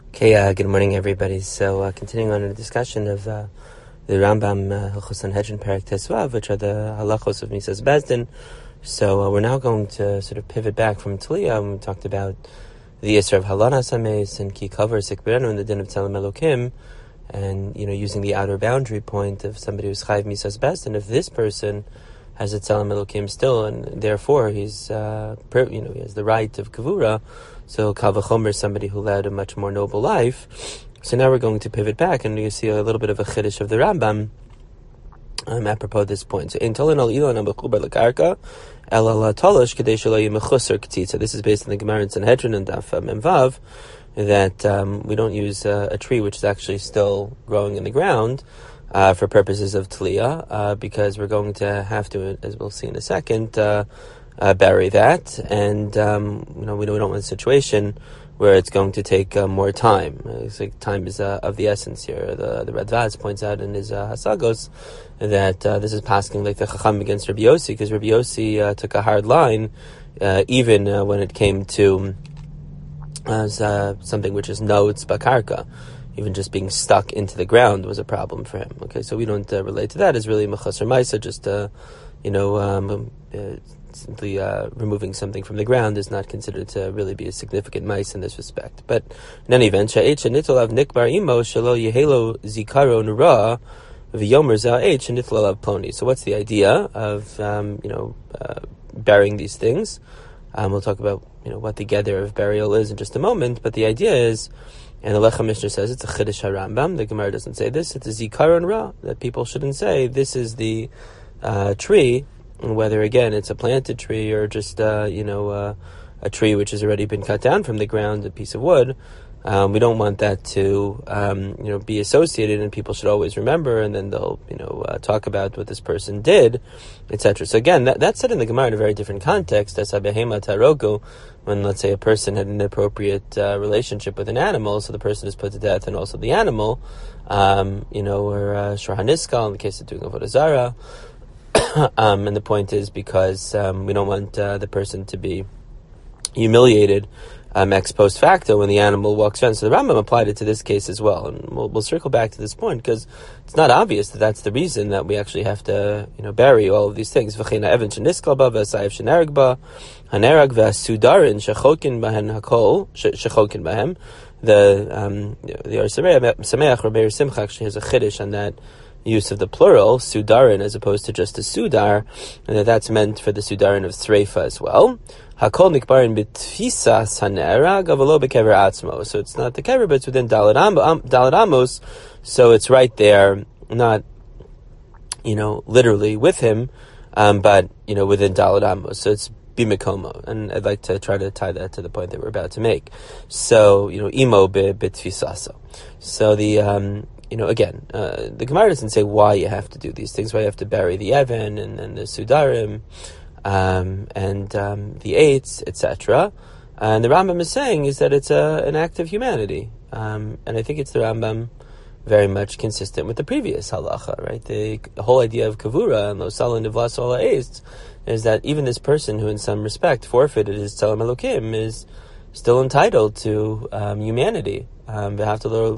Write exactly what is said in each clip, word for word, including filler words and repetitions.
Okay, uh, good morning, everybody. So, uh, continuing on in the discussion of uh, the Rambam uh, Hilchos Sanhedrin Perek Tesvav, which are the halachos of Misas Bezdin. So, uh, we're now going to sort of pivot back from Tliya, and we talked about the Yisr of Halanas Hameis and Ki Kavar Sikberenu in the din of Tzelem Elokim, and, you know, using the outer boundary point of somebody who's Chayv Misas Bezdin. If this person has a Tzelem Elokim still, and therefore he's, uh, per, you know, he has the right of Kavura, so Kal V'chomer, somebody who led a much more noble life. So now we're going to pivot back, and you see a little bit of a chiddush of the Rambam um, apropos this point. So in Tolan al Ilan Abachubar Lakarka, El Ala Tolosh Kadei Shelo Yemechusar Ktitza. This is based on the Gemara in Sanhedrin and Daf Memvav, that um, we don't use uh, a tree which is actually still growing in the ground uh, for purposes of Tliya, uh, because we're going to have to, as we'll see in a second, uh, Uh, bury that, and um, you know we don't, we don't want a situation where it's going to take uh, more time. Uh, it's like time is uh, of the essence here. The the Radvaz points out in his uh, Hasagos that uh, this is passing like the Chacham against Rabbi Yossi, because Rabbi Yossi uh, took a hard line, uh, even uh, when it came to as uh, something which is notes bakarka. Even just being stuck into the ground was a problem for him. Okay, so we don't uh, relate to that as really machasar ma'isa, just uh, you know. Um, uh, Simply uh, removing something from the ground is not considered to really be a significant mice in this respect. But in any event, sha'et shenitol av nikbar imo shelo yehelo zikaron ra v'yomer za'et shenitol av ploni. So what's the idea of um, you know uh, burying these things? Um, we'll talk about you know what the gather of burial is in just a moment. But the idea is, and the Lechem Mishnah says it's a chiddush harambam. The Gemara doesn't say this. It's a zikaron ra, that people shouldn't say this is the uh, tree. And whether, again, it's a planted tree or just, uh, you know, uh, a tree which has already been cut down from the ground, a piece of wood, um, we don't want that to, um, you know, be associated, and people should always remember, and then they'll, you know, uh, talk about what this person did, et cetera. So again, that, that's said in the Gemara in a very different context. As Abehema Tarogu, when, let's say, a person had an inappropriate uh, relationship with an animal, so the person is put to death, and also the animal, um, you know, or uh, Shorhaniskal in the case of doing Avodah Zarah. Um, and the point is because um, we don't want uh, the person to be humiliated um, ex post facto when the animal walks around. So the Rambam applied it to this case as well, and we'll, we'll circle back to this point because it's not obvious that that's the reason that we actually have to, you know, bury all of these things. V'cheina even sheniskalba v'asayiv sheneragba hanerag v'asudarin shechokin bahen hakol shechokin bahem. The um, the Sameach Rabbi Simcha actually has a chiddush on that use of the plural, sudarin, as opposed to just a sudar, and that that's meant for the sudarin of Sreifa as well. Hakol nikbarin b'tfisa sanera gavalo bekever atzmo. So it's not the kever, but it's within Daled Amos, so it's right there, not, you know, literally with him, um, but, you know, within Daled Amos. So it's bimikomo, and I'd like to try to tie that to the point that we're about to make. So, you know, imo b'tfisaso. So the, um, You know, again, uh, the Gemara doesn't say why you have to do these things, why you have to bury the Evan and, and the Sudarim um, and um, the eights, et cetera. And the Rambam is saying is that it's a, an act of humanity. Um, and I think it's the Rambam very much consistent with the previous halacha, right? The, the whole idea of kavura and losal and nivlas ola eists is that even this person who in some respect forfeited his tzelem elokim is still entitled to um, humanity. Um, even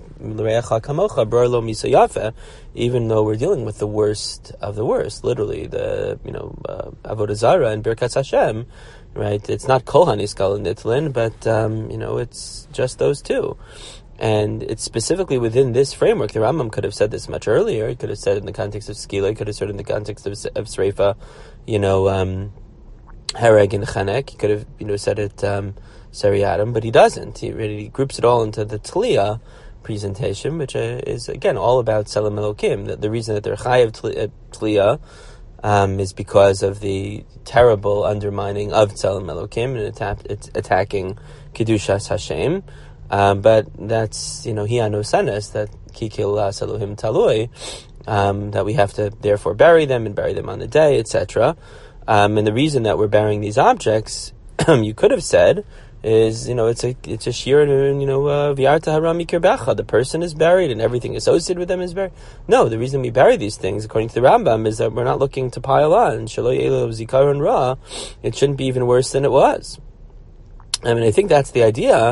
though we're dealing with the worst of the worst, literally the you know uh, Avodah Zarah and Birkat Hashem, right? It's not Kol Haniskal and Nitlin, but um, you know it's just those two, and it's specifically within this framework. The Rambam could have said this much earlier. He could have said it in the context of Skila. He could have said it in the context of, of Sreifa, you know, um, Hereg and Chanek. He could have you know said it. Um, Seriatim, but he doesn't. He really groups it all into the Tliya presentation, which uh, is again all about Tzelem Elokim. The, the reason that they're Chayav Tliya um, is because of the terrible undermining of Tzelem Elokim and attack, it's attacking Kedushas Hashem. Um, but that's you know Hiano Sanes that Kikil Elohim Talui um, that we have to therefore bury them and bury them on the day, et cetera. Um, and the reason that we're burying these objects, you could have said, is, you know, it's a it's a shir, you know, v'yarta harami kirbecha. The person is buried and everything associated with them is buried. No, the reason we bury these things, according to the Rambam, is that we're not looking to pile on. Shelo yelo zikaron ra. It shouldn't be even worse than it was. I mean, I think that's the idea,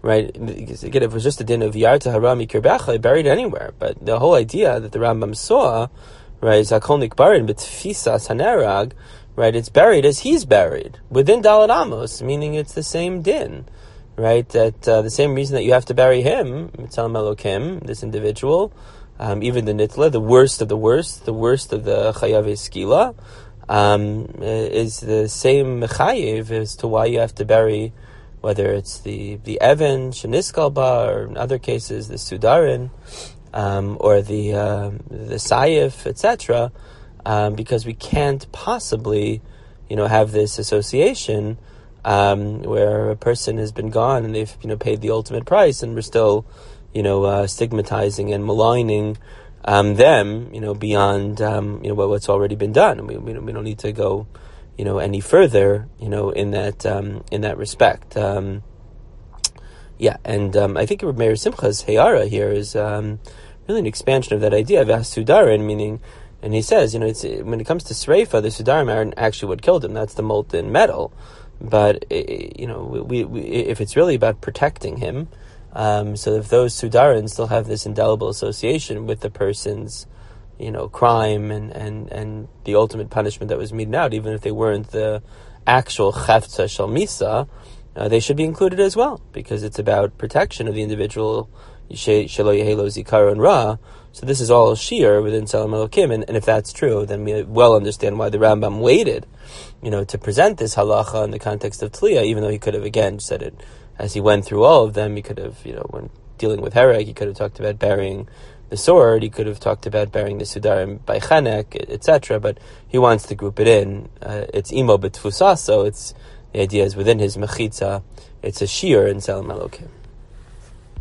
right? Because again, if it was just a din of Yarta Harami Kirbecha, buried anywhere. But the whole idea that the Rambam saw, right, is Hakol Nikbarin B'Tfisas Hanerag, right? It's buried as he's buried within Daled Amos, meaning it's the same din, right? That uh, the same reason that you have to bury him, Mitzalam Elokim, this individual, um, even the Nitla, the worst of the worst, the worst of the Chayav Skila, um, is the same Mechayev as to why you have to bury, whether it's the the Evan Sheniskalba, or in other cases the Sudarin, um, or the uh, the Sayif, et cetera. Um, because we can't possibly, you know, have this association um, where a person has been gone and they've, you know, paid the ultimate price, and we're still, you know, uh, stigmatizing and maligning um, them, you know, beyond um, you know what, what's already been done. And we we don't, we don't need to go, you know, any further, you know, in that um, in that respect. Um, yeah, and um, I think Meir Simcha's Heyara here is um, really an expansion of that idea of Asudarin, meaning. And he says, you know, it's, when it comes to Sreifa, the Sudarim aren't actually what killed him. That's the molten metal. But, you know, we, we, if it's really about protecting him, um, so if those Sudarim still have this indelible association with the person's, you know, crime and, and, and the ultimate punishment that was meted out, even if they weren't the actual Cheftza Shel Misa, uh, they should be included as well, because it's about protection of the individual, Shelo Yehelo Zikaron Ra. So this is all sheer within Tzelem Elokim, and, and if that's true, then we well understand why the Rambam waited, you know, to present this halacha in the context of Tliya, even though he could have, again, said it as he went through all of them. He could have, you know, when dealing with Hereg, he could have talked about burying the sword, he could have talked about burying the Sudarim by Chanek, et cetera, but he wants to group it in. Uh, it's Imo B'Tfusa, so it's, the idea is within his Mechitza, it's a sheer in Tzelem Elokim.